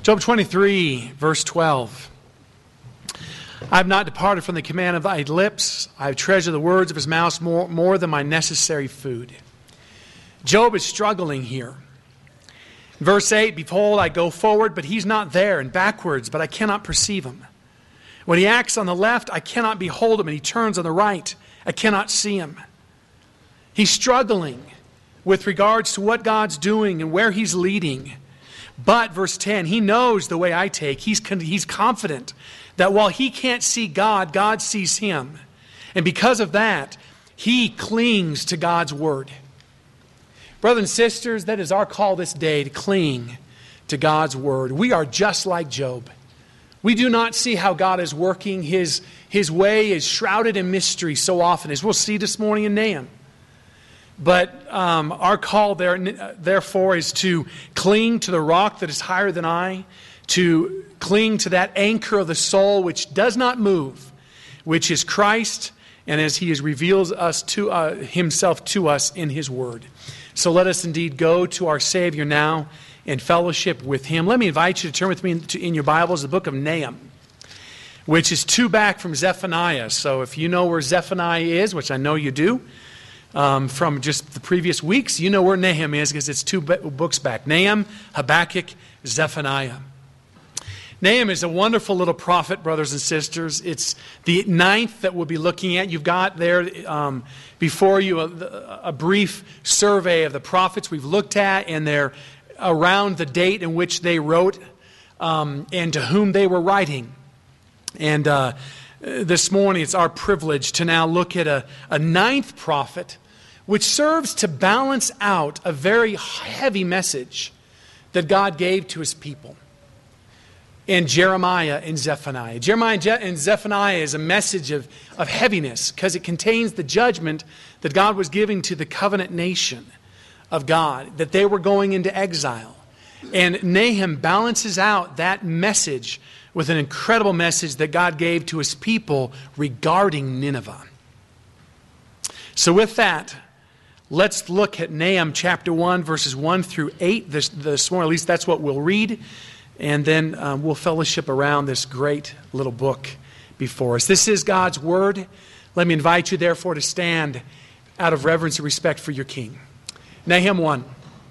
Job 23, verse 12. I have not departed from the command of thy lips. I have treasured the words of his mouth more than my necessary food. Job is struggling here. Verse 8, behold, I go forward, but he's not there, and backwards, but I cannot perceive him. When he acts on the left, I cannot behold him, and he turns on the right, I cannot see him. He's struggling with regards to what God's doing and where he's leading. But, verse 10, he knows the way I take. He's confident that while he can't see God, God sees him. And because of that, he clings to God's word. Brothers and sisters, that is our call this day, to cling to God's word. We are just like Job. We do not see how God is working. His way is shrouded in mystery so often, as we'll see this morning in Nahum. But our call therefore is to cling to the rock that is higher than I, to cling to that anchor of the soul which does not move, which is Christ, and as he reveals himself to us in his word. So let us indeed go to our Savior now in fellowship with him. Let me invite you to turn with me in your Bibles the book of Nahum, which is two back from Zephaniah. So if you know where Zephaniah is, which I know you do, from just the previous weeks, you know where Nahum is because it's two books back. Nahum, Habakkuk, Zephaniah. Nahum is a wonderful little prophet, brothers and sisters. It's the ninth that we'll be looking at. You've got there before you a brief survey of the prophets we've looked at, and they're around the date in which they wrote and to whom they were writing. And this morning it's our privilege to now look at a ninth prophet, which serves to balance out a very heavy message that God gave to his people in Jeremiah and Zephaniah. Jeremiah and Zephaniah is a message of heaviness because it contains the judgment that God was giving to the covenant nation of God, that they were going into exile. And Nahum balances out that message with an incredible message that God gave to his people regarding Nineveh. So with that, let's look at Nahum chapter 1, verses 1 through 8 this morning. At least that's what we'll read. And then we'll fellowship around this great little book before us. This is God's word. Let me invite you, therefore, to stand out of reverence and respect for your King. Nahum 1.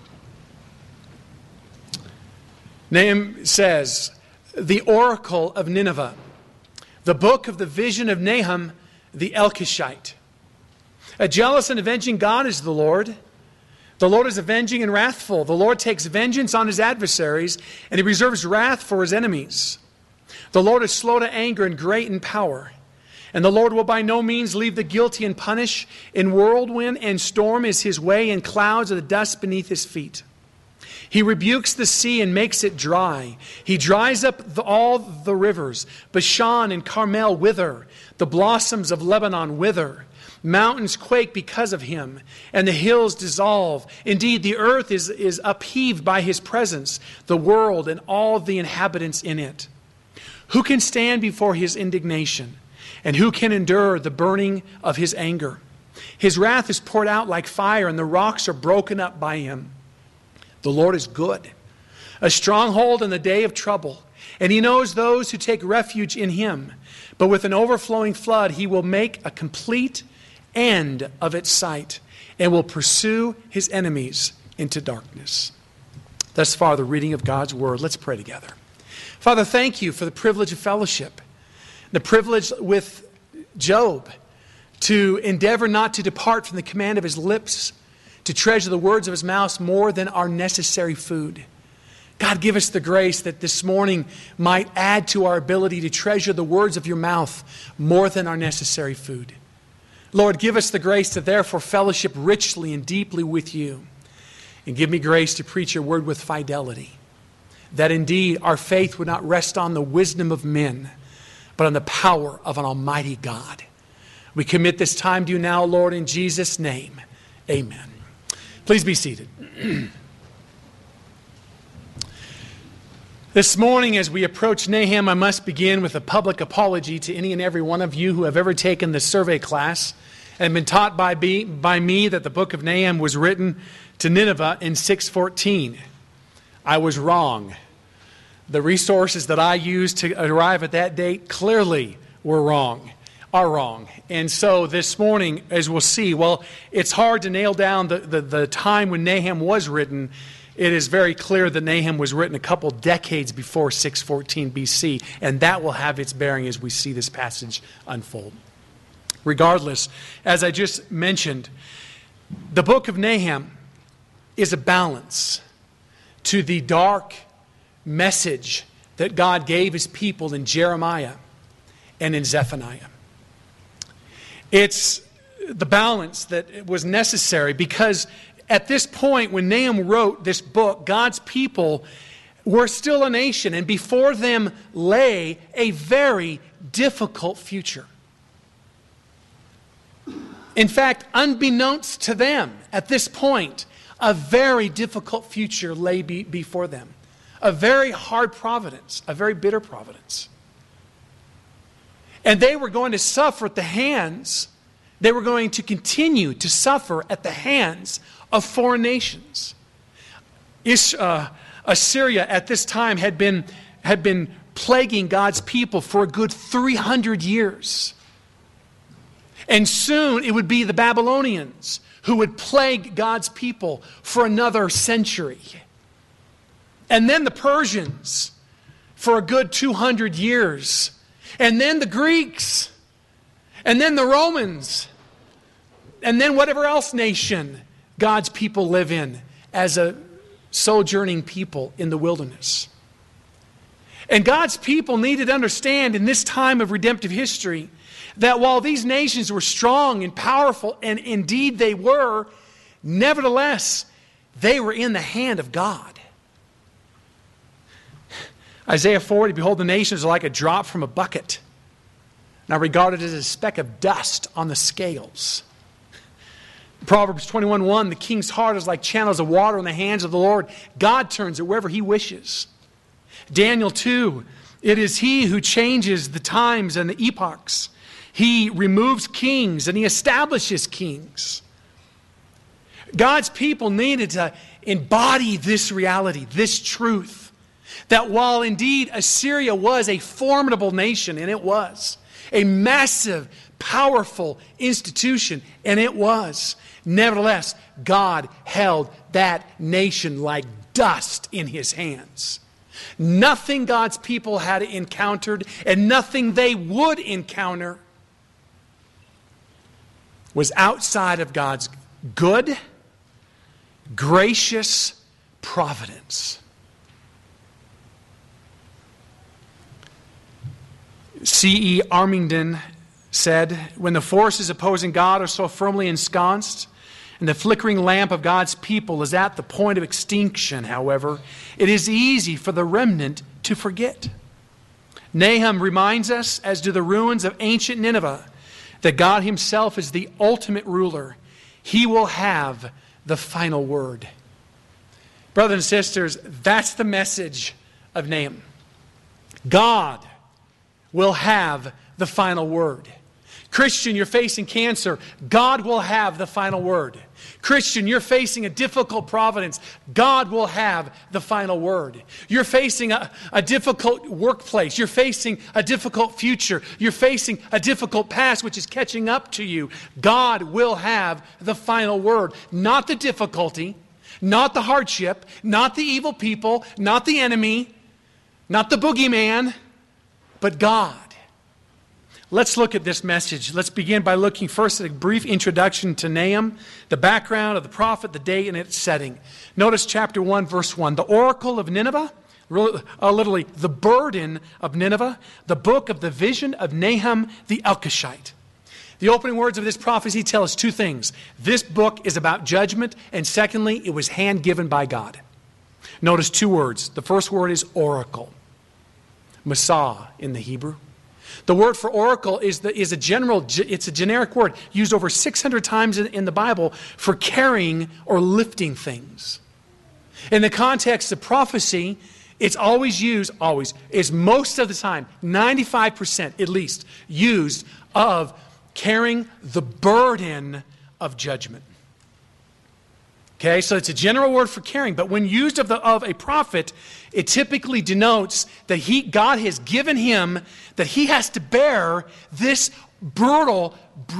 Nahum says, the oracle of Nineveh, the book of the vision of Nahum the Elkoshite. A jealous and avenging God is the Lord. The Lord is avenging and wrathful. The Lord takes vengeance on his adversaries, and he reserves wrath for his enemies. The Lord is slow to anger and great in power. And the Lord will by no means leave the guilty and punish. In whirlwind and storm is his way, and clouds are the dust beneath his feet. He rebukes the sea and makes it dry. He dries up all the rivers. Bashan and Carmel wither. The blossoms of Lebanon wither. Mountains quake because of him, and the hills dissolve. Indeed, the earth is upheaved by his presence, the world and all the inhabitants in it. Who can stand before his indignation? And who can endure the burning of his anger? His wrath is poured out like fire, and the rocks are broken up by him. The Lord is good, a stronghold in the day of trouble, and he knows those who take refuge in him. But with an overflowing flood, he will make a complete end of its sight, and will pursue his enemies into darkness. Thus far, the reading of God's word. Let's pray together. Father, thank you for the privilege of fellowship, the privilege with Job to endeavor not to depart from the command of his lips, to treasure the words of his mouth more than our necessary food. God, give us the grace that this morning might add to our ability to treasure the words of your mouth more than our necessary food. Lord, give us the grace to therefore fellowship richly and deeply with you. And give me grace to preach your word with fidelity, that indeed our faith would not rest on the wisdom of men, but on the power of an almighty God. We commit this time to you now, Lord, in Jesus' name. Amen. Please be seated. This morning, as we approach Nahum, I must begin with a public apology to any and every one of you who have ever taken the survey class and been taught by me that the book of Nahum was written to Nineveh in 614. I was wrong. The resources that I used to arrive at that date clearly are wrong. And so this morning, as we'll see, well, it's hard to nail down the time when Nahum was written. It is very clear that Nahum was written a couple decades before 614 BC, and that will have its bearing as we see this passage unfold. Regardless, as I just mentioned, the book of Nahum is a balance to the dark message that God gave his people in Jeremiah and in Zephaniah. It's the balance that was necessary because at this point when Nahum wrote this book, God's people were still a nation, and before them lay a very difficult future. In fact, unbeknownst to them at this point, a very difficult future lay before them. A very hard providence, a very bitter providence. And they were going to suffer at the hands, they were going to continue to suffer at the hands of foreign nations. Assyria at this time had been plaguing God's people for a good 300 years. And soon it would be the Babylonians who would plague God's people for another century. And then the Persians for a good 200 years. And then the Greeks. And then the Romans. And then whatever else nation God's people live in as a sojourning people in the wilderness. And God's people needed to understand in this time of redemptive history that while these nations were strong and powerful, and indeed they were, nevertheless, they were in the hand of God. Isaiah 40, behold, the nations are like a drop from a bucket, and are regarded as a speck of dust on the scales. Proverbs 21:1, the king's heart is like channels of water in the hands of the Lord. God turns it wherever he wishes. Daniel 2, it is he who changes the times and the epochs. He removes kings and he establishes kings. God's people needed to embody this reality, this truth. That while indeed Assyria was a formidable nation, and it was, a massive, powerful institution, and it was, nevertheless, God held that nation like dust in his hands. Nothing God's people had encountered, and nothing they would encounter, was outside of God's good, gracious providence. C.E. Armington said, when the forces opposing God are so firmly ensconced, and the flickering lamp of God's people is at the point of extinction, however, it is easy for the remnant to forget. Nahum reminds us, as do the ruins of ancient Nineveh, that God himself is the ultimate ruler. He will have the final word. Brothers and sisters, that's the message of Nahum. God will have the final word. Christian, you're facing cancer. God will have the final word. Christian, you're facing a difficult providence. God will have the final word. You're facing a difficult workplace. You're facing a difficult future. You're facing a difficult past which is catching up to you. God will have the final word. Not the difficulty, not the hardship, not the evil people, not the enemy, not the boogeyman, but God. Let's look at this message. Let's begin by looking first at a brief introduction to Nahum, the background of the prophet, the day and its setting. Notice chapter 1, verse 1. The oracle of Nineveh, literally the burden of Nineveh, the book of the vision of Nahum the Elkoshite. The opening words of this prophecy tell us two things. This book is about judgment, and secondly, it was hand-given by God. Notice two words. The first word is oracle. Masah in the Hebrew. The word for oracle it's a generic word used over 600 times in the Bible for carrying or lifting things. In the context of prophecy, it's is most of the time, 95% at least, used of carrying the burden of judgment. Okay, so it's a general word for caring, but when used of a prophet, it typically denotes that God has given him, that he has to bear this brutal,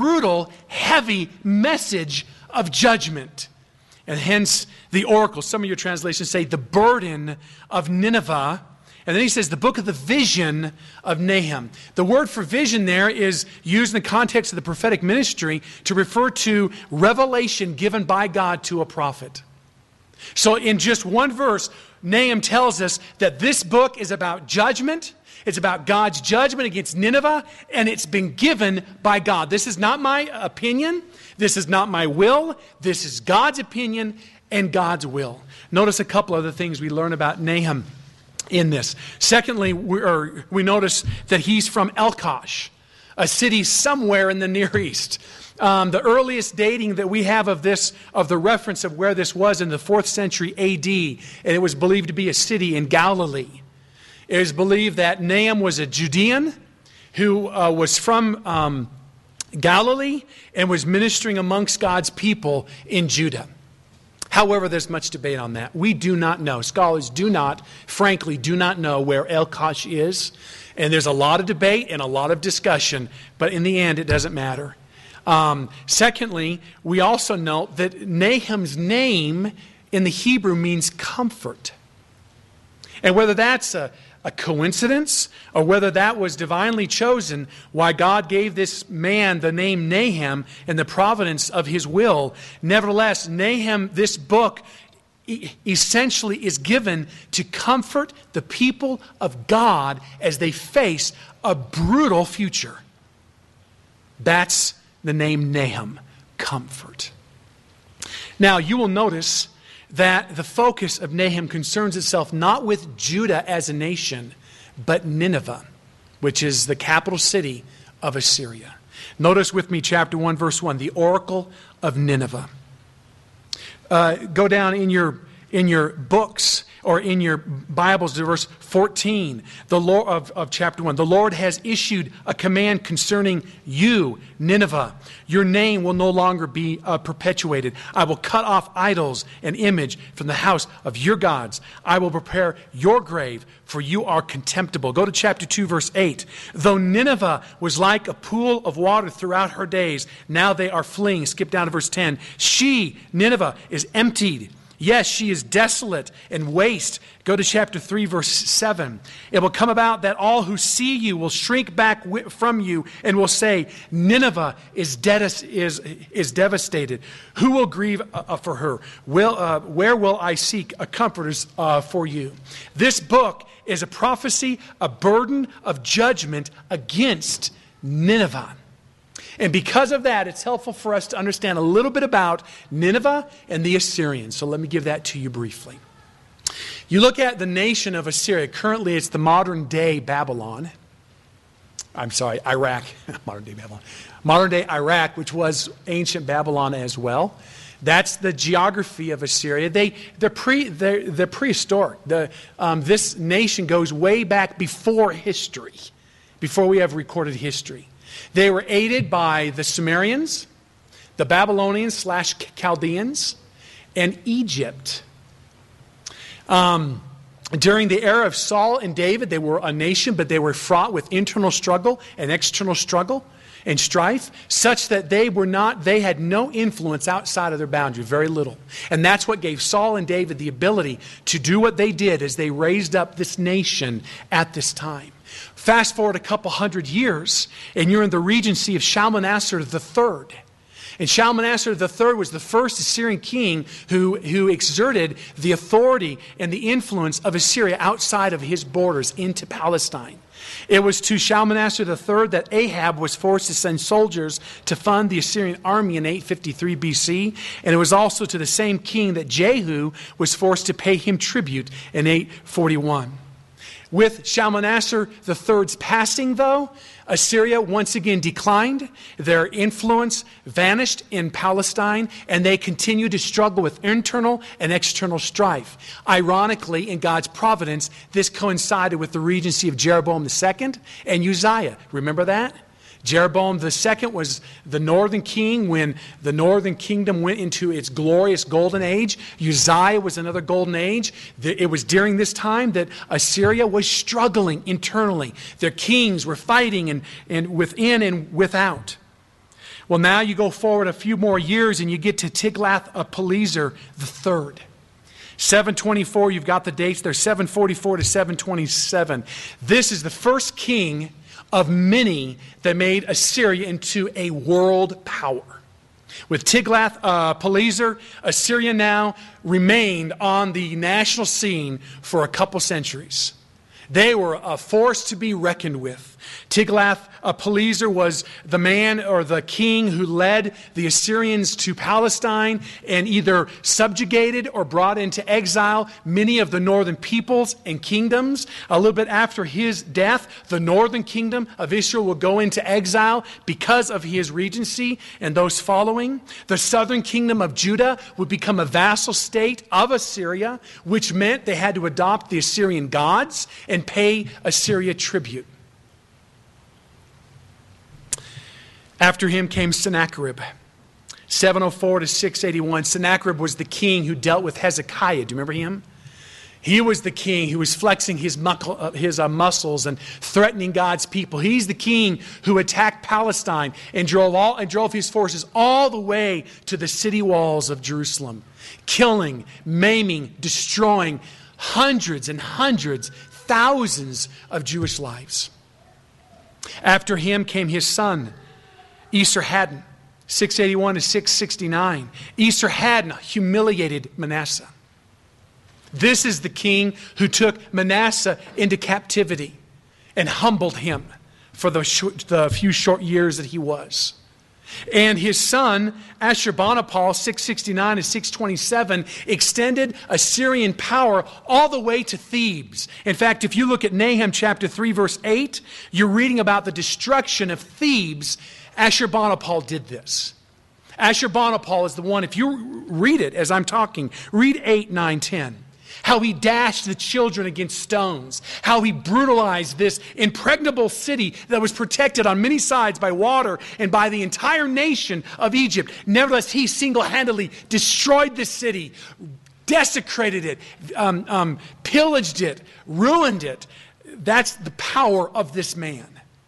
heavy message of judgment. And hence the oracle. Some of your translations say the burden of Nineveh. And then he says the book of the vision of Nahum. The word for vision there is used in the context of the prophetic ministry to refer to revelation given by God to a prophet. So in just one verse, Nahum tells us that this book is about judgment. It's about God's judgment against Nineveh, and it's been given by God. This is not my opinion. This is not my will. This is God's opinion and God's will. Notice a couple other things we learn about Nahum in this. Secondly, we notice that he's from Elkosh, a city somewhere in the Near East. The earliest dating that we have of the reference of where this was in the 4th century A.D., and it was believed to be a city in Galilee. It is believed that Nahum was a Judean who was from Galilee and was ministering amongst God's people in Judah. However, there's much debate on that. We do not know. Scholars frankly do not know where Elkosh is. And there's a lot of debate and a lot of discussion, but in the end, it doesn't matter. Secondly, we also note that Nahum's name in the Hebrew means comfort. And whether that's a coincidence or whether that was divinely chosen, why God gave this man the name Nahum in the providence of his will, nevertheless, Nahum, this book, essentially is given to comfort the people of God as they face a brutal future. That's the name Nahum, comfort. Now, you will notice that the focus of Nahum concerns itself not with Judah as a nation, but Nineveh, which is the capital city of Assyria. Notice with me chapter 1, verse 1, the oracle of Nineveh. Go down in your books or in your Bibles to verse 14 of chapter 1. The Lord has issued a command concerning you, Nineveh. Your name will no longer be perpetuated. I will cut off idols and image from the house of your gods. I will prepare your grave, for you are contemptible. Go to chapter 2, verse 8. Though Nineveh was like a pool of water throughout her days, now they are fleeing. Skip down to verse 10. She, Nineveh, is emptied. Yes, she is desolate and waste. Go to chapter 3, verse 7. It will come about that all who see you will shrink back from you and will say, Nineveh is devastated. Who will grieve for her? Where will I seek a comforter for you? This book is a prophecy, a burden of judgment against Nineveh. And because of that, it's helpful for us to understand a little bit about Nineveh and the Assyrians. So let me give that to you briefly. You look at the nation of Assyria. Currently, it's the modern-day Babylon. I'm sorry, Iraq. Modern-day Babylon. Modern-day Iraq, which was ancient Babylon as well. That's the geography of Assyria. They're prehistoric. This nation goes way back before history, before we have recorded history. They were aided by the Sumerians, the Babylonians / Chaldeans, and Egypt. During the era of Saul and David, they were a nation, but they were fraught with internal struggle and external struggle and strife, such that they had no influence outside of their boundary, very little. And that's what gave Saul and David the ability to do what they did as they raised up this nation at this time. Fast forward a couple hundred years, and you're in the regency of Shalmaneser III. And Shalmaneser III was the first Assyrian king who exerted the authority and the influence of Assyria outside of his borders into Palestine. It was to Shalmaneser III that Ahab was forced to send soldiers to fund the Assyrian army in 853 BC. And it was also to the same king that Jehu was forced to pay him tribute in 841. With Shalmaneser III's passing, though, Assyria once again declined. Their influence vanished in Palestine, and they continued to struggle with internal and external strife. Ironically, in God's providence, this coincided with the regency of Jeroboam II and Uzziah. Remember that? Jeroboam II was the northern king when the northern kingdom went into its glorious golden age. Uzziah was another golden age. It was during this time that Assyria was struggling internally. Their kings were fighting and within and without. Well, now you go forward a few more years and you get to Tiglath-Pileser III. 724, you've got the dates there, 744 to 727. This is the first king of many that made Assyria into a world power. With Tiglath-Pileser, Assyria now remained on the national scene for a couple centuries. They were a force to be reckoned with. Tiglath-Pileser was the man or the king who led the Assyrians to Palestine and either subjugated or brought into exile many of the northern peoples and kingdoms. A little bit after his death, the northern kingdom of Israel will go into exile because of his regency and those following. The southern kingdom of Judah would become a vassal state of Assyria, which meant they had to adopt the Assyrian gods and pay Assyria tribute. After him came Sennacherib, 704 to 681. Sennacherib was the king who dealt with Hezekiah. Do you remember him? He was the king who was flexing his muscles and threatening God's people. He's the king who attacked Palestine and drove his forces all the way to the city walls of Jerusalem, killing, maiming, destroying hundreds and hundreds, thousands of Jewish lives. After him came his son, Esarhaddon, 681 to 669. Esarhaddon humiliated Manasseh. This is the king who took Manasseh into captivity and humbled him for the few short years that he was. And his son, Ashurbanipal, 669 to 627, extended Assyrian power all the way to Thebes. In fact, if you look at Nahum chapter 3, verse 8, you're reading about the destruction of Thebes. Ashurbanipal did this. Ashurbanipal is the one, if you read it as I'm talking, read 8, 9, 10. How he dashed the children against stones. How he brutalized this impregnable city that was protected on many sides by water and by the entire nation of Egypt. Nevertheless, he single-handedly destroyed the city, desecrated it, pillaged it, ruined it. That's the power of this man.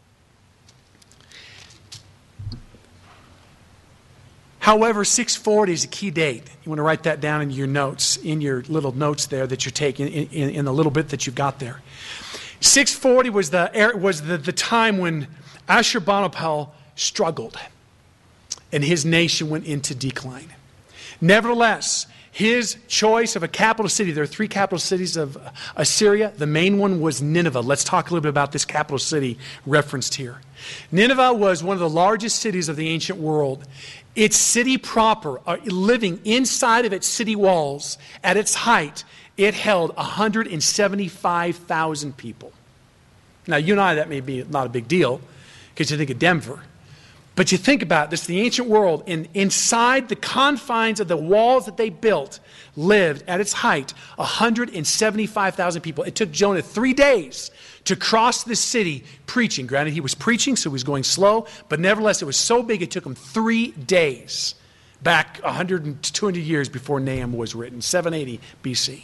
However, 640 is a key date. You want to write that down in your notes, in your little notes there that you're taking, in the little bit that you've got there. 640 was the time when Ashurbanipal struggled and his nation went into decline. Nevertheless, his choice of a capital city, there are 3 capital cities of Assyria. The main one was Nineveh. Let's talk a little bit about this capital city referenced here. Nineveh was one of the largest cities of the ancient world. Its city proper, living inside of its city walls, at its height, it held 175,000 people. Now, you and I, that may be not a big deal because you think of Denver. But you think about this, the ancient world, inside the confines of the walls that they built, lived at its height 175,000 people. It took Jonah 3 days to cross this city preaching. Granted, he was preaching, so he was going slow, but nevertheless, it was so big it took him 3 days, back 100 and 200 years before Nahum was written, 780 BC.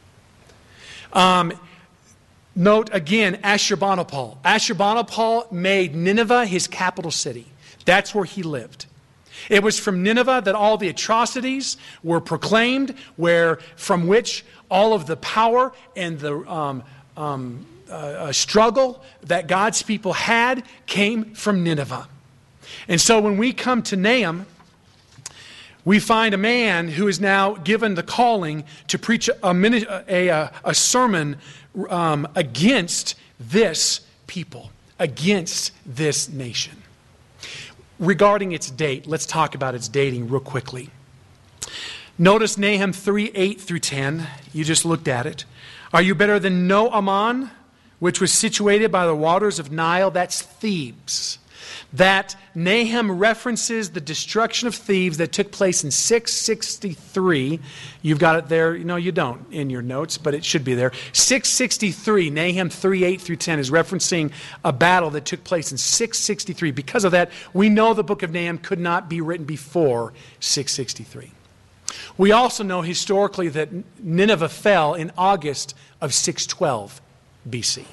Note again, Ashurbanipal. Ashurbanipal made Nineveh his capital city. That's where he lived. It was from Nineveh that all the atrocities were proclaimed, from which all of the power and the struggle that God's people had came from Nineveh. And so when we come to Nahum, we find a man who is now given the calling to preach a sermon against this people, against this nation. Regarding its date, let's talk about its dating real quickly. Notice Nahum 3, 8 through 10. You just looked at it. Are you better than No Aman, which was situated by the waters of Nile? That's Thebes. that Nahum references the destruction of Thebes that took place in 663. You've got it there. No, you don't in your notes, but it should be there. 663, Nahum 3:8 through 10 is referencing a battle that took place in 663. Because of that, we know the book of Nahum could not be written before 663. We also know historically that Nineveh fell in August of 612 BC.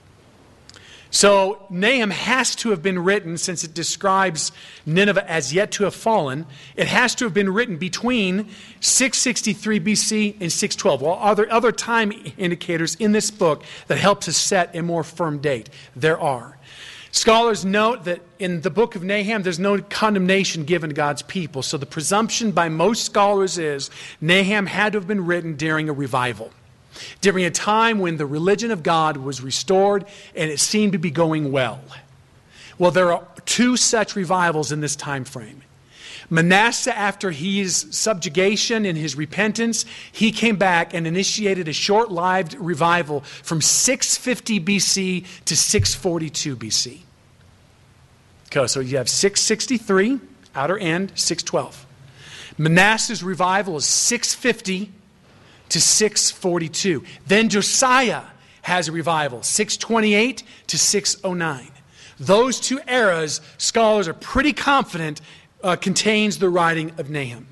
So Nahum has to have been written, since it describes Nineveh as yet to have fallen, it has to have been written between 663 BC and 612. Well, are there other time indicators in this book that help to set a more firm date? There are. Scholars note that in the book of Nahum, there's no condemnation given to God's people. So the presumption by most scholars is Nahum had to have been written during a revival, during a time when the religion of God was restored and it seemed to be going well. Well, there are two such revivals in this time frame. Manasseh, after his subjugation and his repentance, he came back and initiated a short-lived revival from 650 BC to 642 BC. Okay, so you have 663, outer end, 612. Manasseh's revival is 650 to 642. Then Josiah has a revival, 628 to 609. Those two eras, scholars are pretty confident, contains the writing of Nahum.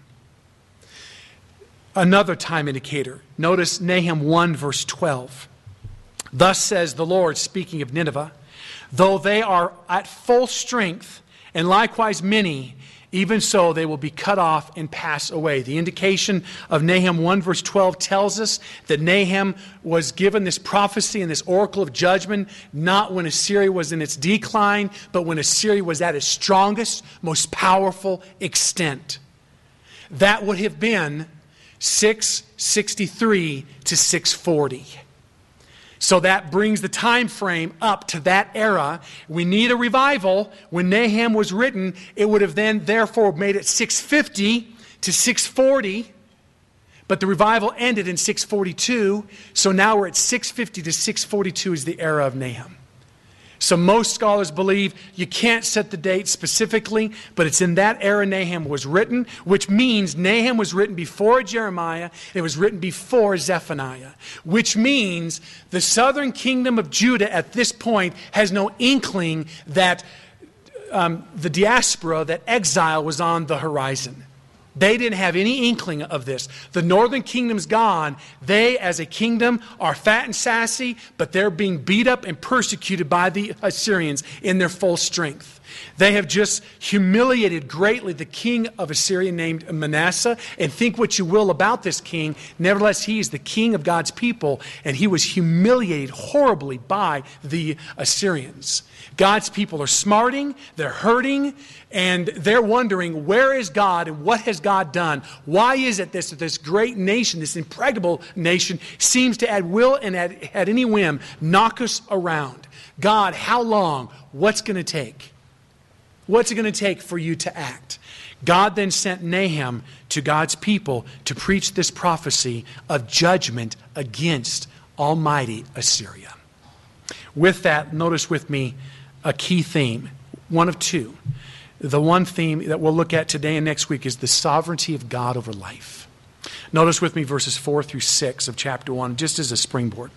Another time indicator. Notice Nahum 1 verse 12. Thus says the Lord, speaking of Nineveh, though they are at full strength, and likewise many, even so they will be cut off and pass away. The indication of Nahum 1 verse 12 tells us that Nahum was given this prophecy and this oracle of judgment not when Assyria was in its decline, but when Assyria was at its strongest, most powerful extent. That would have been 663 to 640. So that brings the time frame up to that era. We need a revival. When Nahum was written, it would have then therefore made it 650 to 640. But the revival ended in 642. So now we're at 650 to 642 is the era of Nahum. So most scholars believe you can't set the date specifically, but it's in that era Nahum was written, which means Nahum was written before Jeremiah, it was written before Zephaniah, which means the southern kingdom of Judah at this point has no inkling that the diaspora, that exile was on the horizon. They didn't have any inkling of this. The northern kingdom's gone. They, as a kingdom, are fat and sassy, but they're being beat up and persecuted by the Assyrians in their full strength. They have just humiliated greatly the king of Assyria named Manasseh. And think what you will about this king. Nevertheless, he is the king of God's people, and he was humiliated horribly by the Assyrians. God's people are smarting, they're hurting, and they're wondering, where is God and what has God done? Why is it that this great nation, this impregnable nation, seems to at will and at any whim knock us around? God, how long? What's going to take? What's it going to take for you to act? God then sent Nahum to God's people to preach this prophecy of judgment against almighty Assyria. With that, notice with me a key theme, one of two. The one theme that we'll look at today and next week is the sovereignty of God over life. Notice with me verses 4 through 6 of chapter 1, just as a springboard.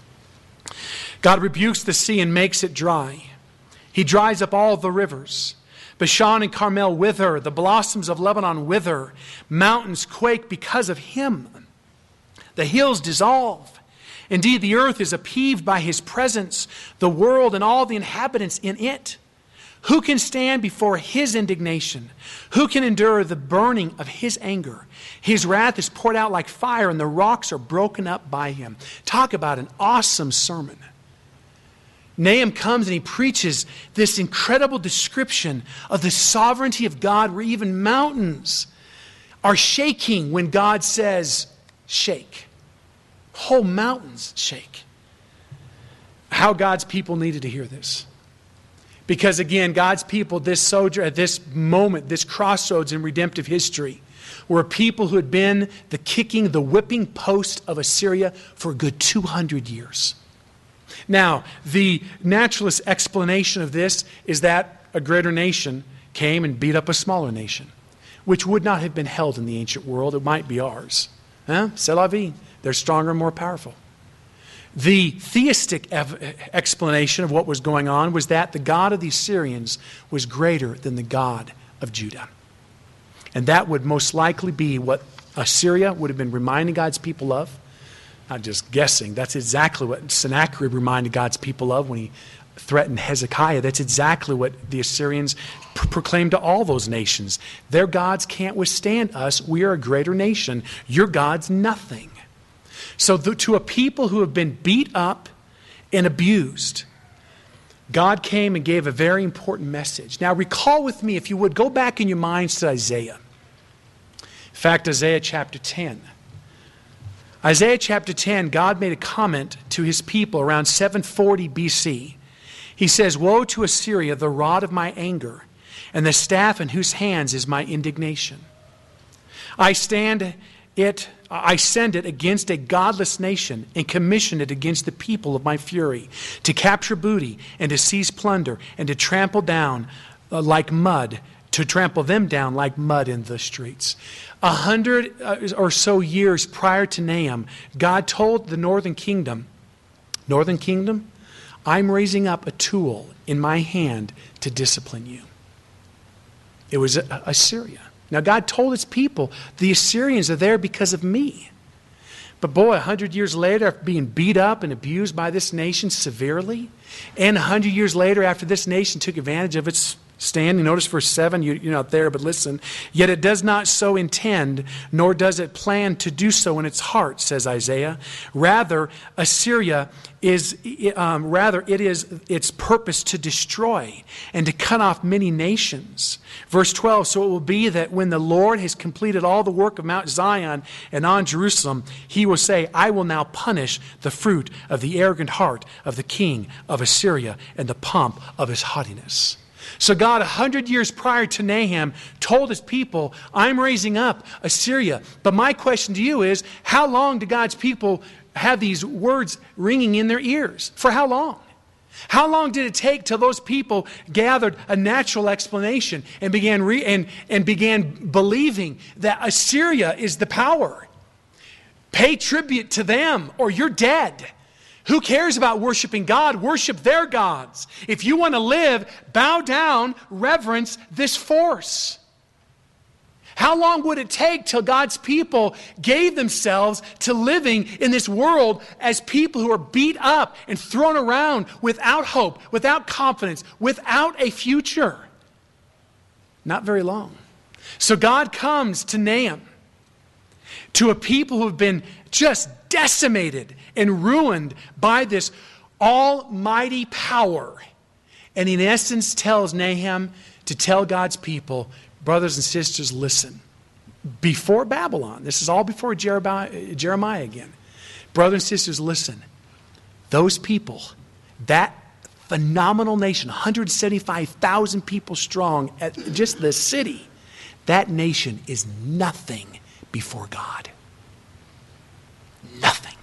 God rebukes the sea and makes it dry. He dries up all the rivers. Bashan and Carmel wither, the blossoms of Lebanon wither, mountains quake because of him. The hills dissolve. Indeed, the earth is upheaved by his presence, the world and all the inhabitants in it. Who can stand before his indignation? Who can endure the burning of his anger? His wrath is poured out like fire, and the rocks are broken up by him. Talk about an awesome sermon. Nahum comes and he preaches this incredible description of the sovereignty of God, where even mountains are shaking when God says, shake. Whole mountains shake. How God's people needed to hear this. Because again, God's people, this sojourn at this moment, this crossroads in redemptive history, were people who had been the kicking, the whipping post of Assyria for a good 200 years. Now, the naturalist explanation of this is that a greater nation came and beat up a smaller nation, which would not have been held in the ancient world. It might be ours. C'est la vie. They're stronger and more powerful. The theistic explanation of what was going on was that the God of the Assyrians was greater than the God of Judah. And that would most likely be what Assyria would have been reminding God's people of. Not just guessing. That's exactly what Sennacherib reminded God's people of when he threatened Hezekiah. That's exactly what the Assyrians proclaimed to all those nations. Their gods can't withstand us. We are a greater nation. Your God's nothing. So to a people who have been beat up and abused, God came and gave a very important message. Now recall with me, if you would, go back in your minds to Isaiah. In fact, Isaiah chapter 10. Isaiah chapter 10, God made a comment to his people around 740 BC. He says, "Woe to Assyria, the rod of my anger, and the staff in whose hands is my indignation. I send it against a godless nation and commission it against the people of my fury, to capture booty and to seize plunder and to trample down like mud, to trample them down like mud in the streets." 100 or so years prior to Nahum, God told the northern kingdom, I'm raising up a tool in my hand to discipline you. It was Assyria. Now God told his people, the Assyrians are there because of me. But boy, 100 years later, after being beat up and abused by this nation severely, and 100 years later after this nation took advantage of its standing, notice verse 7, you're not there, but listen. "Yet it does not so intend, nor does it plan to do so in its heart," says Isaiah. Rather, Assyria is its purpose to destroy and to cut off many nations. Verse 12, "So it will be that when the Lord has completed all the work of Mount Zion and on Jerusalem, he will say, I will now punish the fruit of the arrogant heart of the king of Assyria and the pomp of his haughtiness." So God, 100 years prior to Nahum, told his people, I'm raising up Assyria. But my question to you is, how long do God's people have these words ringing in their ears? For how long? How long did it take till those people gathered a natural explanation and began believing that Assyria is the power? Pay tribute to them or you're dead. Who cares about worshiping God? Worship their gods. If you want to live, bow down, reverence this force. How long would it take till God's people gave themselves to living in this world as people who are beat up and thrown around without hope, without confidence, without a future? Not very long. So God comes to Nahum, to a people who have been just decimated and ruined by this almighty power. And in essence tells Nahum to tell God's people, brothers and sisters, listen. Before Babylon, this is all before Jeremiah again. Brothers and sisters, listen. Those people, that phenomenal nation, 175,000 people strong at just the city, that nation is nothing before God. Nothing.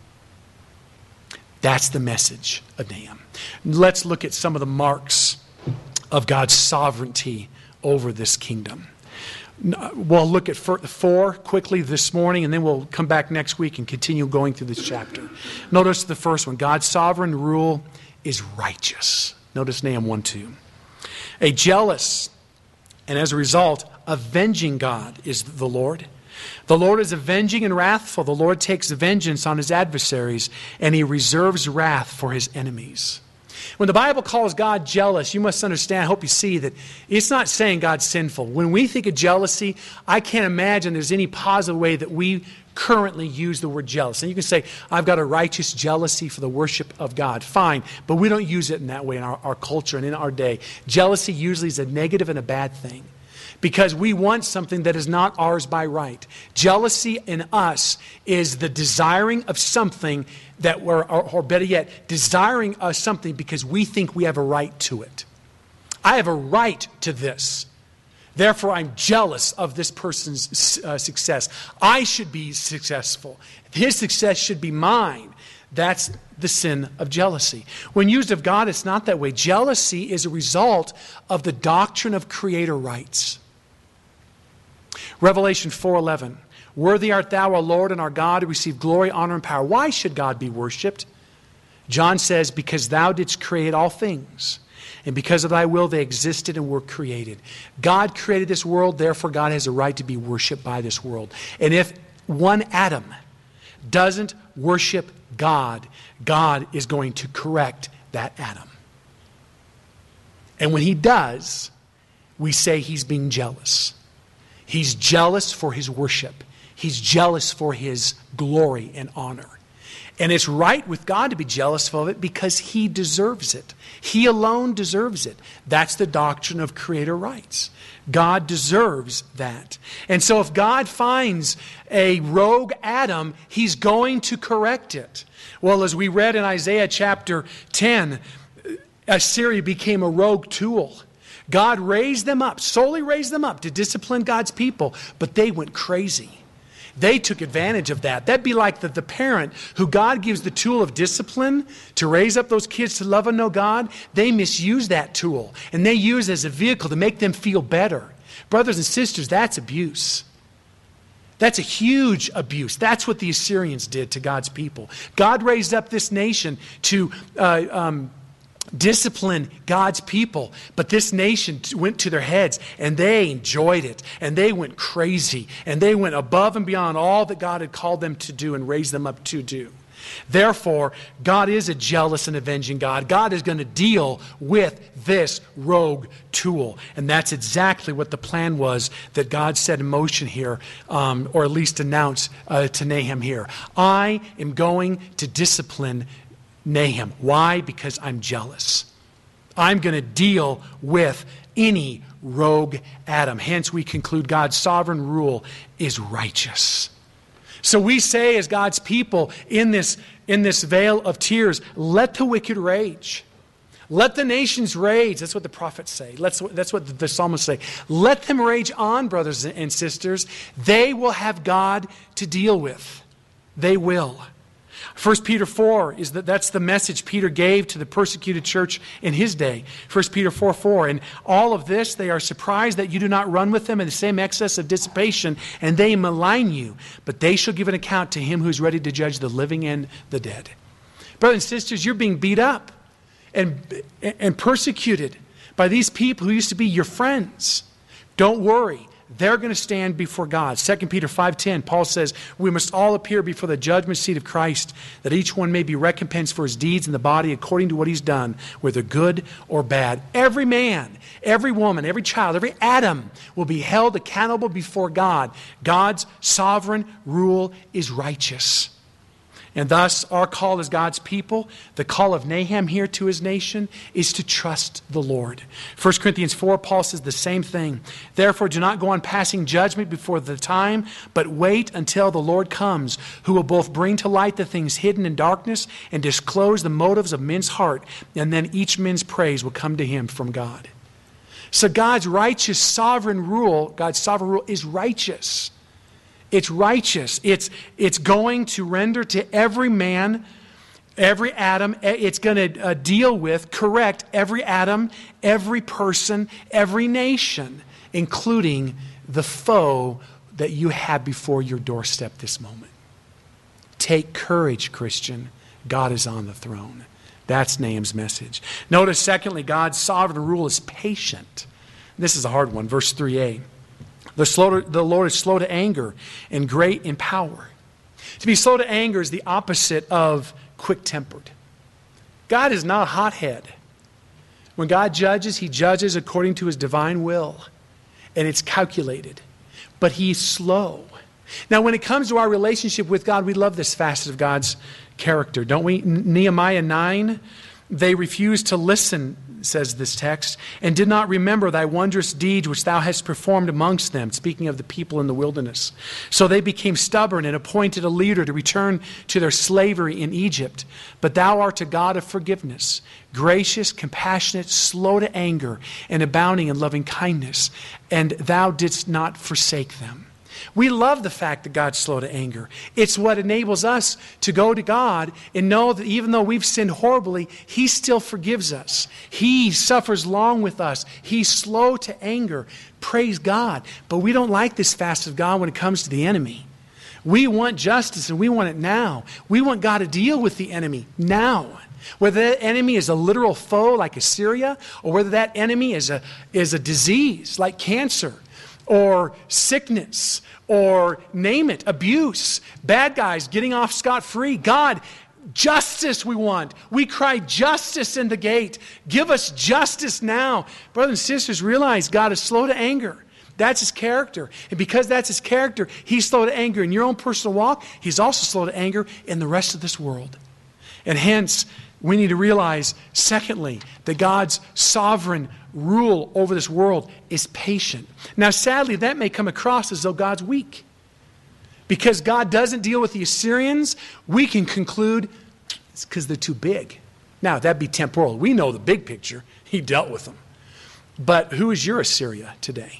That's the message of Nahum. Let's look at some of the marks of God's sovereignty over this kingdom. We'll look at 4 quickly this morning, and then we'll come back next week and continue going through this chapter. Notice the first one. God's sovereign rule is righteous. Notice Nahum 1:2. A jealous, and as a result, avenging God is the Lord. The Lord is avenging and wrathful. The Lord takes vengeance on his adversaries, and he reserves wrath for his enemies. When the Bible calls God jealous, you must understand, I hope you see that it's not saying God's sinful. When we think of jealousy, I can't imagine there's any positive way that we currently use the word jealous. And you can say, I've got a righteous jealousy for the worship of God. Fine, but we don't use it in that way in our culture and in our day. Jealousy usually is a negative and a bad thing, because we want something that is not ours by right. Jealousy in us is the desiring of something that or better yet, desiring something because we think we have a right to it. I have a right to this. Therefore, I'm jealous of this person's success. I should be successful. His success should be mine. That's the sin of jealousy. When used of God, it's not that way. Jealousy is a result of the doctrine of creator rights. Revelation 4:11. Worthy art thou, O Lord and our God, to receive glory, honor, and power. Why should God be worshipped? John says, because thou didst create all things, and because of thy will they existed and were created. God created this world, therefore God has a right to be worshipped by this world. And if one atom doesn't worship God, God is going to correct that atom. And when he does, we say he's being jealous. He's jealous for his worship. He's jealous for his glory and honor. And it's right with God to be jealous of it because he deserves it. He alone deserves it. That's the doctrine of creator rights. God deserves that. And so if God finds a rogue Adam, he's going to correct it. Well, as we read in Isaiah chapter 10, Assyria became a rogue tool. God raised them up, solely raised them up to discipline God's people, but they went crazy. They took advantage of that. That'd be like the parent who God gives the tool of discipline to raise up those kids to love and know God. They misuse that tool, and they use it as a vehicle to make them feel better. Brothers and sisters, that's abuse. That's a huge abuse. That's what the Assyrians did to God's people. God raised up this nation to discipline God's people, but this nation went to their heads and they enjoyed it and they went crazy and they went above and beyond all that God had called them to do and raised them up to do. Therefore, God is a jealous and avenging God. God is going to deal with this rogue tool. And that's exactly what the plan was that God set in motion here, or at least announced to Nahum here. I am going to discipline Nahum. Why? Because I'm jealous. I'm going to deal with any rogue Adam. Hence, we conclude God's sovereign rule is righteous. So we say as God's people in this vale of tears, let the wicked rage. Let the nations rage. That's what the prophets say. That's what the psalmists say. Let them rage on, brothers and sisters. They will have God to deal with. They will. 1 Peter 4 that's the message Peter gave to the persecuted church in his day. 1 Peter 4:4. And all of this, they are surprised that you do not run with them in the same excess of dissipation, and they malign you. But they shall give an account to him who is ready to judge the living and the dead. Brothers and sisters, you're being beat up and persecuted by these people who used to be your friends. Don't worry. They're going to stand before God. 2 Peter 5:10, Paul says, we must all appear before the judgment seat of Christ, that each one may be recompensed for his deeds in the body according to what he's done, whether good or bad. Every man, every woman, every child, every atom will be held accountable before God. God's sovereign rule is righteous. And thus, our call as God's people, the call of Nahum here to his nation, is to trust the Lord. 1 Corinthians 4, Paul says the same thing. Therefore, do not go on passing judgment before the time, but wait until the Lord comes, who will both bring to light the things hidden in darkness and disclose the motives of men's heart, and then each man's praise will come to him from God. So God's righteous sovereign rule, is righteous. It's righteous. It's going to render to every man, every atom. It's going to deal with, correct every atom, every person, every nation, including the foe that you have before your doorstep this moment. Take courage, Christian. God is on the throne. That's Nahum's message. Notice, secondly, God's sovereign rule is patient. This is a hard one. Verse 3a. The Lord is slow to anger and great in power. To be slow to anger is the opposite of quick-tempered. God is not a hothead. When God judges, he judges according to his divine will. And it's calculated. But he's slow. Now, when it comes to our relationship with God, we love this facet of God's character, don't we? Nehemiah 9, they refused to listen, says this text, and did not remember thy wondrous deeds which thou hast performed amongst them, speaking of the people in the wilderness. So they became stubborn and appointed a leader to return to their slavery in Egypt. But thou art a God of forgiveness, gracious, compassionate, slow to anger, and abounding in loving kindness, and thou didst not forsake them. We love the fact that God's slow to anger. It's what enables us to go to God and know that even though we've sinned horribly, He still forgives us. He suffers long with us. He's slow to anger. Praise God. But we don't like this fast of God when it comes to the enemy. We want justice and we want it now. We want God to deal with the enemy now. Whether that enemy is a literal foe like Assyria, or whether that enemy is a disease like cancer, or sickness, or name it, abuse, bad guys getting off scot-free. God, justice we want. We cry justice in the gate. Give us justice now. Brothers and sisters, realize God is slow to anger. That's His character. And because that's His character, He's slow to anger in your own personal walk. He's also slow to anger in the rest of this world. And hence, we need to realize, secondly, that God's sovereign rule over this world is patient. Now, sadly, that may come across as though God's weak. Because God doesn't deal with the Assyrians, we can conclude it's because they're too big. Now, that'd be temporal. We know the big picture. He dealt with them. But who is your Assyria today?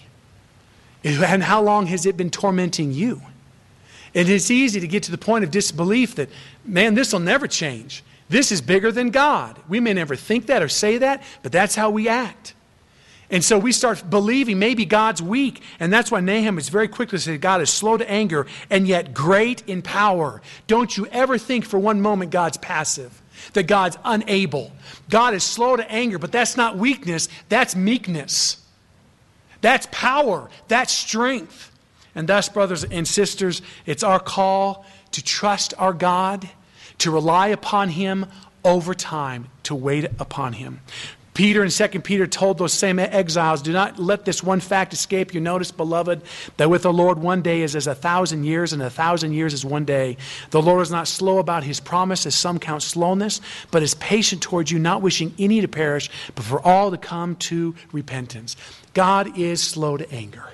And how long has it been tormenting you? And it's easy to get to the point of disbelief that, man, this will never change. This is bigger than God. We may never think that or say that, but that's how we act. And so we start believing maybe God's weak. And that's why Nahum is very quickly saying God is slow to anger and yet great in power. Don't you ever think for one moment God's passive, that God's unable. God is slow to anger, but that's not weakness, that's meekness. That's power. That's strength. And thus, brothers and sisters, it's our call to trust our God, to rely upon Him over time, to wait upon Him. Peter in 2 Peter told those same exiles, do not let this one fact escape you. Notice, beloved, that with the Lord 1 day is as 1,000 years, and 1,000 years is 1 day. The Lord is not slow about His promise, as some count slowness, but is patient towards you, not wishing any to perish, but for all to come to repentance. God is slow to anger.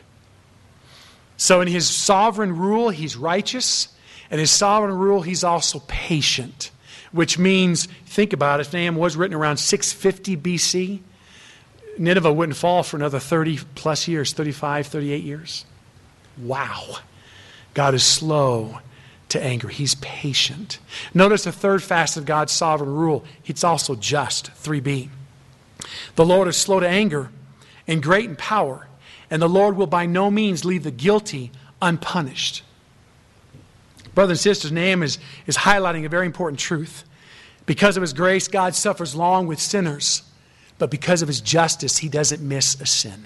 So in His sovereign rule, He's righteous. And His sovereign rule, He's also patient. Which means, think about it, if Nahum was written around 650 BC, Nineveh wouldn't fall for another 30 plus years, 35, 38 years. Wow. God is slow to anger. He's patient. Notice the third facet of God's sovereign rule. It's also just, 3b. The Lord is slow to anger and great in power, and the Lord will by no means leave the guilty unpunished. Brothers and sisters, Nahum is highlighting a very important truth. Because of His grace, God suffers long with sinners, but because of His justice, He doesn't miss a sin.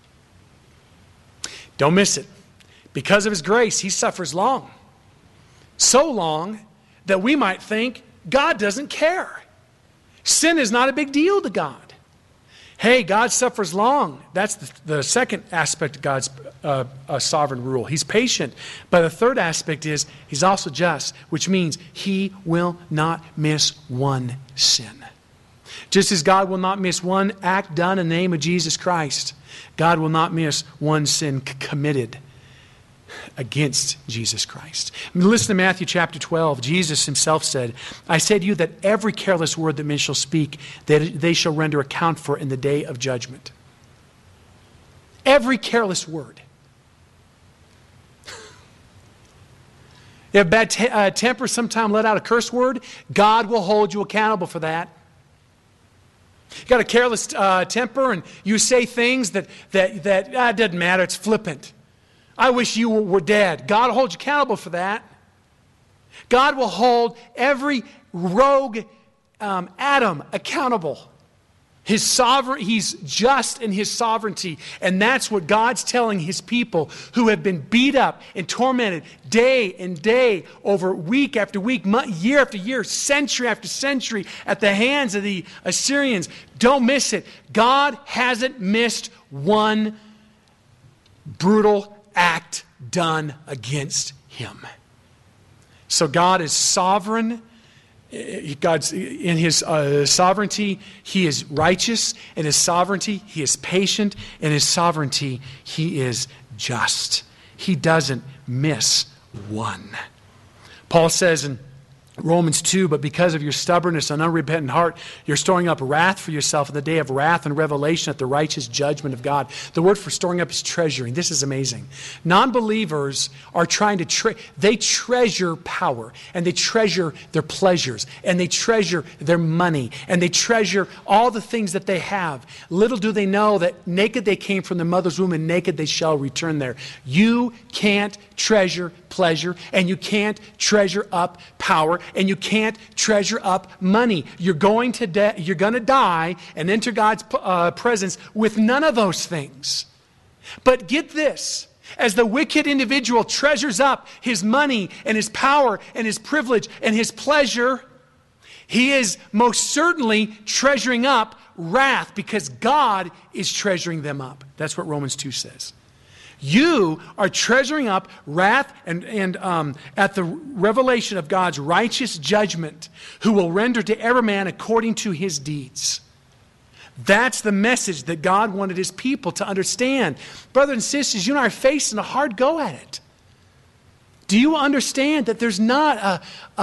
Don't miss it. Because of His grace, He suffers long. So long that we might think God doesn't care. Sin is not a big deal to God. Hey, God suffers long. That's the second aspect of God's sovereign rule. He's patient. But the third aspect is He's also just, which means He will not miss one sin. Just as God will not miss one act done in the name of Jesus Christ, God will not miss one sin committed against Jesus Christ. Listen to Matthew chapter 12. Jesus Himself said, I say to you that every careless word that men shall speak, that they shall render account for in the day of judgment. Every careless word. You have bad temper, sometime let out a curse word, God will hold you accountable for that. You got a careless temper and you say things that doesn't matter, it's flippant. I wish you were dead. God will hold you accountable for that. God will hold every rogue Adam accountable. He's just in His sovereignty. And that's what God's telling His people who have been beat up and tormented day and day over week after week, year after year, century after century at the hands of the Assyrians. Don't miss it. God hasn't missed one brutal act done against Him. So God is sovereign. God's in His sovereignty, He is righteous. In His sovereignty, He is patient. In His sovereignty, He is just. He doesn't miss one. Paul says in Romans 2, but because of your stubbornness and unrepentant heart, you're storing up wrath for yourself in the day of wrath and revelation at the righteous judgment of God. The word for storing up is treasuring. This is amazing. Non-believers are trying to, they treasure power, and they treasure their pleasures, and they treasure their money, and they treasure all the things that they have. Little do they know that naked they came from their mother's womb, and naked they shall return there. You can't treasure pleasure, and you can't treasure up power, and you can't treasure up money. You're going to die and enter God's presence with none of those things. But get this, as the wicked individual treasures up his money and his power and his privilege and his pleasure, he is most certainly treasuring up wrath, because God is treasuring them up. That's what Romans 2 says. You are treasuring up wrath and at the revelation of God's righteous judgment, who will render to every man according to his deeds. That's the message that God wanted his people to understand. Brothers and sisters, you and I are facing a hard go at it. Do you understand that there's not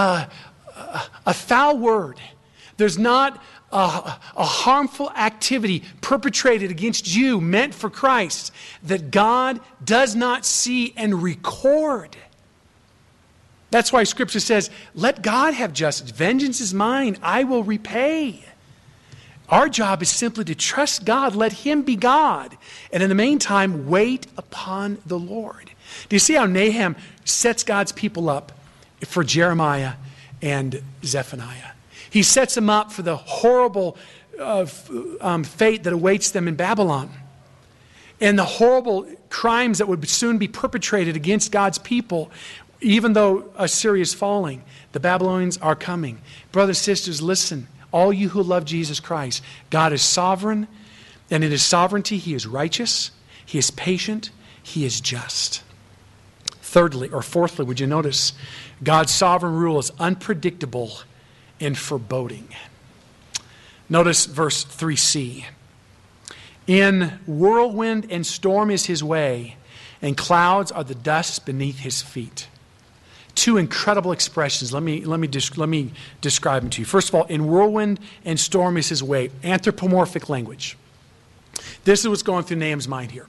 a foul word? There's not a harmful activity perpetrated against you, meant for Christ, that God does not see and record. That's why Scripture says, let God have justice. Vengeance is mine, I will repay. Our job is simply to trust God, let him be God, and in the meantime, wait upon the Lord. Do you see how Nahum sets God's people up for Jeremiah and Zephaniah? He sets them up for the horrible fate that awaits them in Babylon, and the horrible crimes that would soon be perpetrated against God's people. Even though Assyria is falling, the Babylonians are coming. Brothers and sisters, listen, all you who love Jesus Christ, God is sovereign, and in his sovereignty he is righteous, he is patient, he is just. Fourthly, would you notice, God's sovereign rule is unpredictable and foreboding. Notice verse 3c. In whirlwind and storm is his way, and clouds are the dust beneath his feet. Two incredible expressions. Let me describe them to you. First of all, in whirlwind and storm is his way. Anthropomorphic language. This is what's going through Nahum's mind here.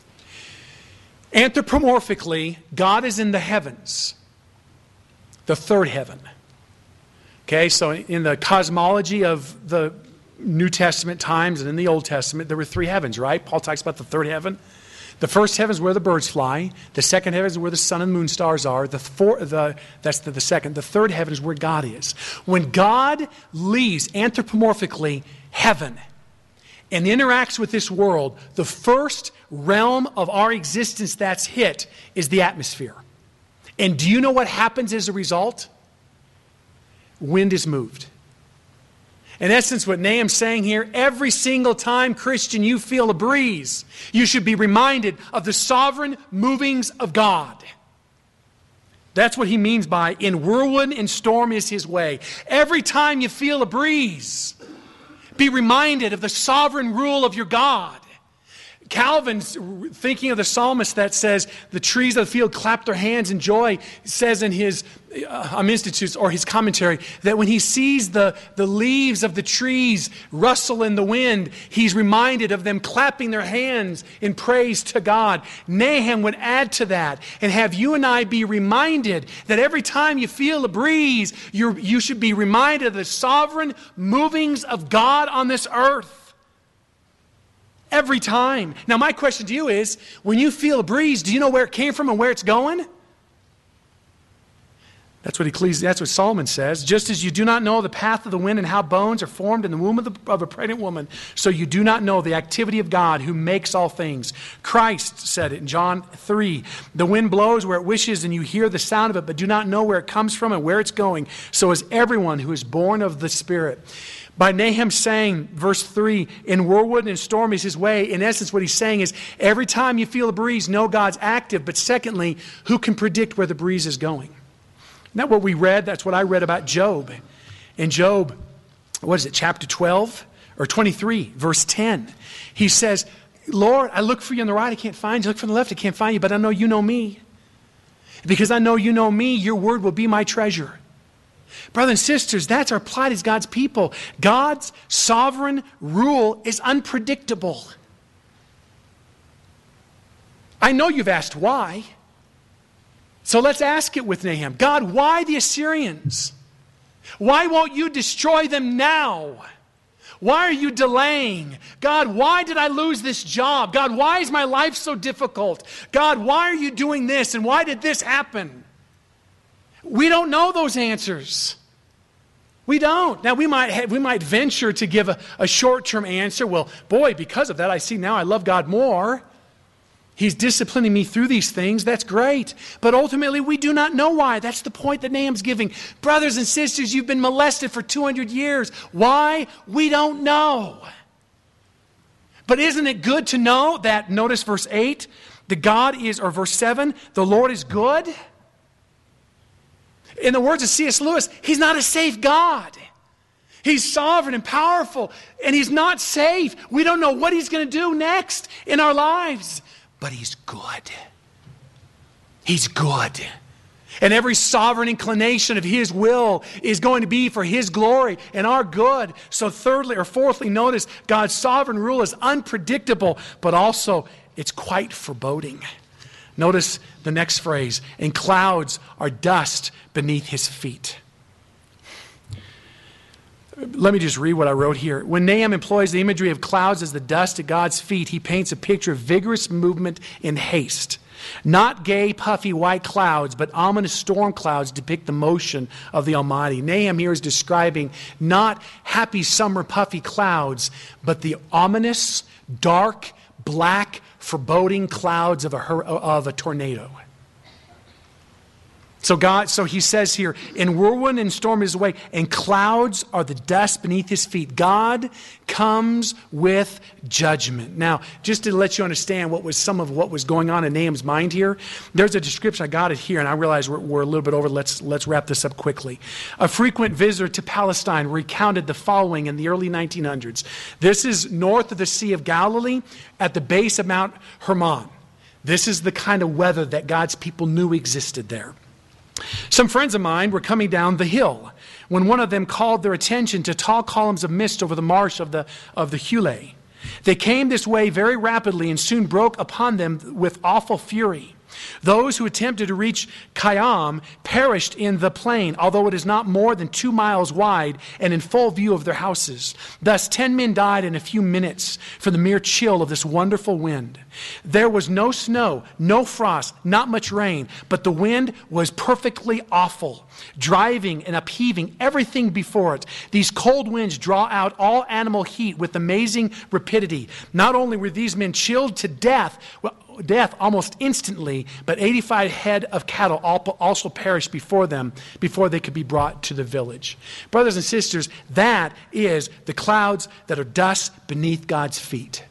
Anthropomorphically, God is in the heavens, the third heaven. Okay, so in the cosmology of the New Testament times and in the Old Testament, there were three heavens, right? Paul talks about the third heaven. The first heaven is where the birds fly. The second heaven is where the sun and moon stars are. That's the second. The third heaven is where God is. When God leaves anthropomorphically heaven and interacts with this world, the first realm of our existence that's hit is the atmosphere. And do you know what happens as a result? Wind is moved. In essence, what Nahum's saying here, every single time, Christian, you feel a breeze, you should be reminded of the sovereign movings of God. That's what he means by, in whirlwind and storm is his way. Every time you feel a breeze, be reminded of the sovereign rule of your God. Calvin's thinking of the psalmist that says, the trees of the field clap their hands in joy, says in his Institutes or his commentary, that when he sees the leaves of the trees rustle in the wind, he's reminded of them clapping their hands in praise to God. Nahum would add to that and have you and I be reminded that every time you feel a breeze, you should be reminded of the sovereign movings of God on this earth. Every time. Now my question to you is, when you feel a breeze, do you know where it came from and where it's going? That's what Solomon says. Just as you do not know the path of the wind and how bones are formed in the womb of a pregnant woman, so you do not know the activity of God who makes all things. Christ said it in John 3. The wind blows where it wishes and you hear the sound of it, but do not know where it comes from and where it's going. So is everyone who is born of the Spirit. By Nahum saying, verse 3, in whirlwind and storm is his way, in essence what he's saying is, every time you feel a breeze, know God's active. But secondly, who can predict where the breeze is going? Isn't that what we read? That's what I read about Job. In Job, what is it, chapter 12 or 23, verse 10. He says, Lord, I look for you on the right, I can't find you. I look from the left, I can't find you, but I know you know me. Because I know you know me, your word will be my treasure. Brothers and sisters, that's our plight as God's people. God's sovereign rule is unpredictable. I know you've asked why. So let's ask it with Nahum. God, why the Assyrians? Why won't you destroy them now? Why are you delaying? God, why did I lose this job? God, why is my life so difficult? God, why are you doing this? And why did this happen? We don't know those answers. We don't. Now, we might venture to give a short-term answer. Well, boy, because of that, I see now I love God more. He's disciplining me through these things. That's great. But ultimately, we do not know why. That's the point that Nahum's giving. Brothers and sisters, you've been molested for 200 years. Why? We don't know. But isn't it good to know that, notice verse 8, or verse 7, the Lord is good? In the words of C.S. Lewis, He's not a safe God. He's sovereign and powerful, and He's not safe. We don't know what He's going to do next in our lives. But He's good. He's good. And every sovereign inclination of His will is going to be for His glory and our good. So fourthly, notice God's sovereign rule is unpredictable, but also it's quite foreboding. Notice the next phrase, and clouds are dust beneath His feet. Let me just read what I wrote here. When Nahum employs the imagery of clouds as the dust at God's feet, he paints a picture of vigorous movement in haste. Not gay, puffy white clouds, but ominous storm clouds depict the motion of the Almighty. Nahum here is describing not happy summer puffy clouds, but the ominous, dark, black, foreboding clouds of a tornado. So he says here, in whirlwind and storm is away, and clouds are the dust beneath His feet. God comes with judgment. Now, just to let you understand some of what was going on in Nahum's mind here, there's a description, I got it here, and I realize we're a little bit over. Let's wrap this up quickly. A frequent visitor to Palestine recounted the following in the early 1900s. This is north of the Sea of Galilee at the base of Mount Hermon. This is the kind of weather that God's people knew existed there. Some friends of mine were coming down the hill when one of them called their attention to tall columns of mist over the marsh of the Hule. They came this way very rapidly and soon broke upon them with awful fury. Those who attempted to reach Kayam perished in the plain, although it is not more than 2 miles wide and in full view of their houses. Thus 10 men died in a few minutes from the mere chill of this wonderful wind. There was no snow, no frost, not much rain, but the wind was perfectly awful, driving and upheaving everything before it. These cold winds draw out all animal heat with amazing rapidity. Not only were these men chilled to death almost instantly, but 85 head of cattle also perished before they could be brought to the village. Brothers and sisters, that is the clouds that are dust beneath God's feet.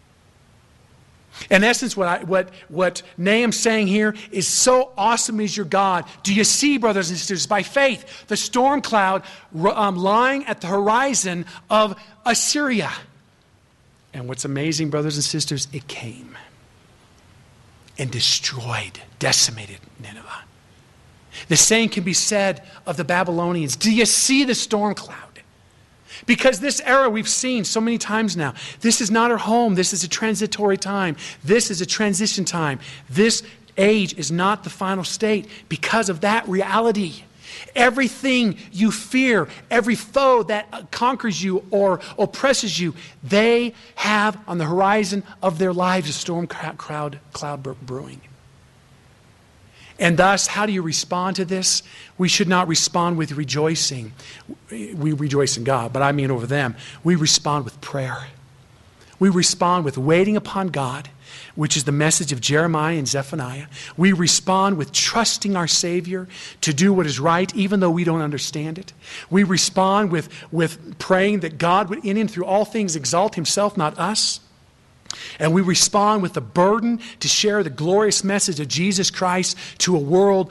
In essence, what Nahum's saying here is, so awesome is your God. Do you see, brothers and sisters, by faith, the storm cloud lying at the horizon of Assyria? And what's amazing, brothers and sisters, it came and destroyed, decimated Nineveh. The same can be said of the Babylonians. Do you see the storm cloud? Because this era we've seen so many times now. This is not our home. This is a transitory time. This is a transition time. This age is not the final state because of that reality. Everything you fear, every foe that conquers you or oppresses you, they have on the horizon of their lives a storm cloud brewing. And thus, how do you respond to this? We should not respond with rejoicing. We rejoice in God, but I mean over them. We respond with prayer. We respond with waiting upon God, which is the message of Jeremiah and Zephaniah. We respond with trusting our Savior to do what is right, even though we don't understand it. We respond with praying that God would in and through all things exalt Himself, not us. And we respond with the burden to share the glorious message of Jesus Christ to a world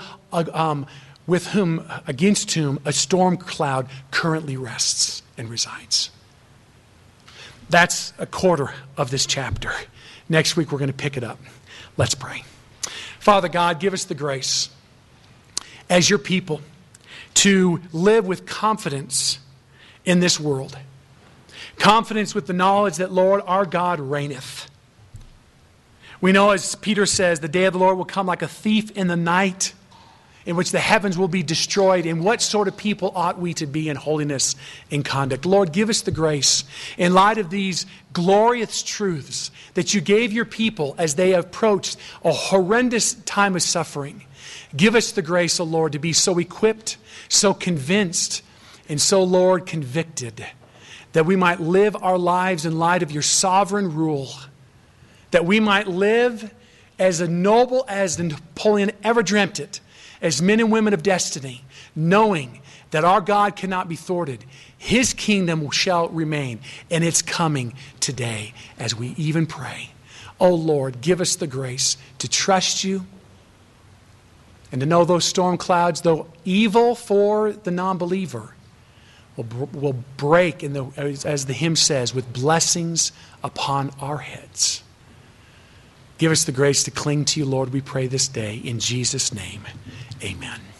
against whom a storm cloud currently rests and resides. That's a quarter of this chapter. Next week we're going to pick it up. Let's pray. Father God, give us the grace as your people to live with confidence in this world. Confidence with the knowledge that, Lord, our God reigneth. We know, as Peter says, the day of the Lord will come like a thief in the night, in which the heavens will be destroyed. And what sort of people ought we to be in holiness and conduct? Lord, give us the grace, in light of these glorious truths that you gave your people as they approached a horrendous time of suffering. Give us the grace, O Lord, to be so equipped, so convinced, and so, Lord, convicted, that we might live our lives in light of your sovereign rule, that we might live as noble as Napoleon ever dreamt it, as men and women of destiny, knowing that our God cannot be thwarted. His kingdom shall remain, and it's coming today as we even pray. Oh Lord, give us the grace to trust you and to know those storm clouds, though evil for the non-believer, will break, as the hymn says, with blessings upon our heads. Give us the grace to cling to you, Lord, we pray this day. In Jesus' name, amen.